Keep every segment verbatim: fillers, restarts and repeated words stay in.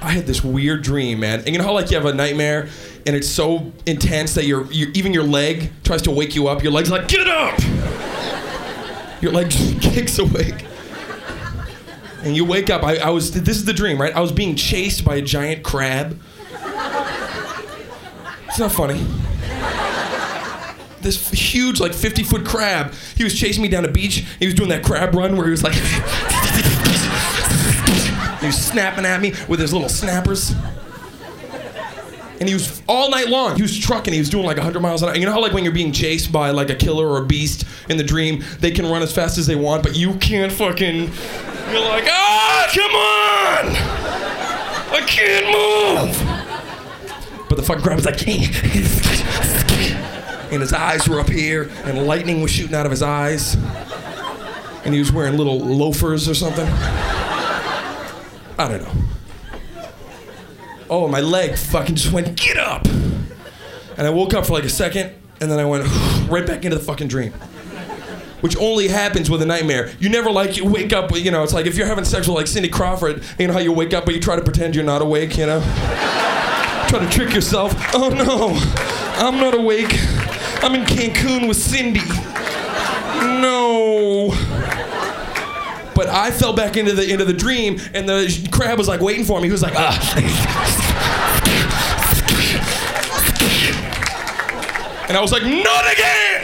I had this weird dream, man. And you know how like you have a nightmare and it's so intense that your even your leg tries to wake you up. Your leg's like, get up! Your leg just kicks awake. And you wake up. I, I was. This is the dream, right? I was being chased by a giant crab. It's not funny. This huge, like fifty foot crab. He was chasing me down the beach. He was doing that crab run where he was like, he was snapping at me with his little snappers. And he was all night long. He was trucking. He was doing like one hundred miles an hour. You know how like when you're being chased by like a killer or a beast in the dream, they can run as fast as they want, but you can't fucking. You're like, ah, come on! I can't move! But the fucking crab was like, and his eyes were up here, and lightning was shooting out of his eyes. And he was wearing little loafers or something. I don't know. Oh, my leg fucking just went, get up! And I woke up for like a second, and then I went right back into the fucking dream. Which only happens with a nightmare. You never like, you wake up, you know, it's like if you're having sex with like Cindy Crawford, you know how you wake up but you try to pretend you're not awake, you know? Try to trick yourself. Oh no, I'm not awake. I'm in Cancun with Cindy. No. But I fell back into the into the dream and the crab was like waiting for me. He was like, ah. And I was like, not again!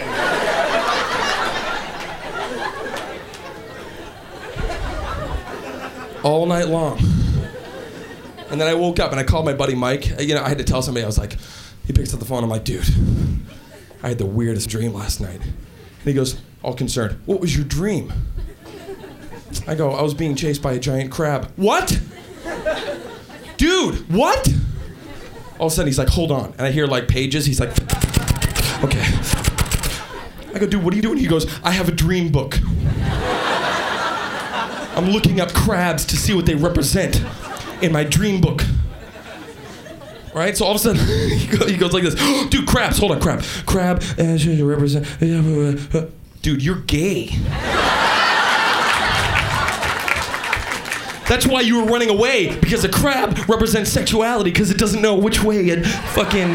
All night long. And then I woke up and I called my buddy Mike. You know, I had to tell somebody. I was like, he picks up the phone. I'm like, dude, I had the weirdest dream last night. And he goes, all concerned, what was your dream? I go, I was being chased by a giant crab. What? Dude, what? All of a sudden he's like, hold on. And I hear like pages. He's like, okay. I go, dude, what are you doing? He goes, I have a dream book. I'm looking up crabs to see what they represent in my dream book. Right? So all of a sudden, he goes like this. Dude, crabs. Hold on, crab. Crab, uh, represent. Dude, you're gay. That's why you were running away, because a crab represents sexuality, because it doesn't know which way it fucking...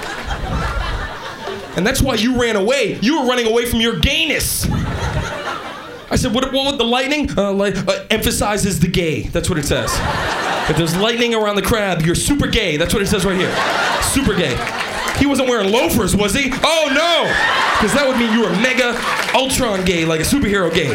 And that's why you ran away. You were running away from your gayness. I said, what, what with the lightning? Uh, li- uh, emphasizes the gay. That's what it says. If there's lightning around the crab, you're super gay. That's what it says right here. Super gay. He wasn't wearing loafers, was he? Oh, no! Because that would mean you were mega ultron gay, like a superhero gay.